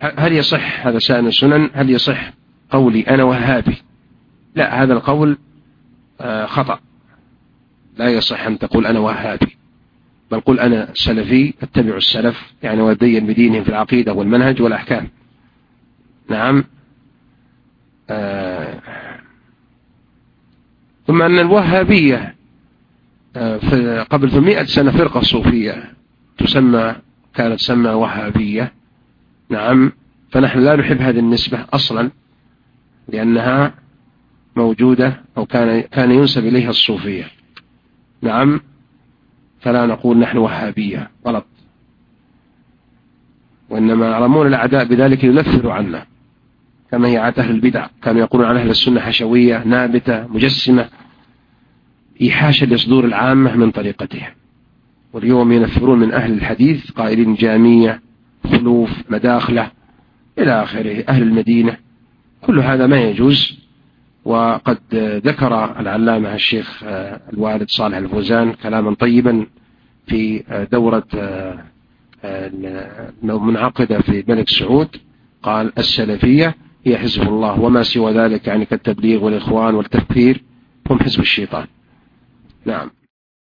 هل يصح هذا سائل السنن، هل يصح قولي أنا وهابي؟ لا، هذا القول خطأ، لا يصح أن تقول أنا وهابي، بل قل أنا سلفي أتبع السلف، يعني وأتدين بدينهم في العقيدة والمنهج والأحكام. نعم. ثم أن الوهابية قبل 100 سنة فرقة صوفية كانت تسمى وهابية. نعم. فنحن لا نحب هذه النسبة أصلا، لأنها موجودة أو كان ينسب إليها الصوفية. نعم. فلا نقول نحن وهابية، غلط. وإنما يرمون الأعداء بذلك ينفروا عنا، كما هي عادة أهل البدع، كانوا يقولون عن أهل السنة حشوية نابتة مجسمة، إيحاشا لصدور العامة من طريقتهم. واليوم ينفرون من أهل الحديث قائلين جامية، خلوف، مداخلة إلى آخره، أهل المدينة. كل هذا ما يجوز. وقد ذكر العلامة الشيخ الوالد صالح الفوزان كلاما طيبا في دورة منعقدة في ملك سعود، قال السلفية هي حزب الله، وما سوى ذلك يعني كالتبليغ والإخوان والتكفير هم حزب الشيطان. نعم.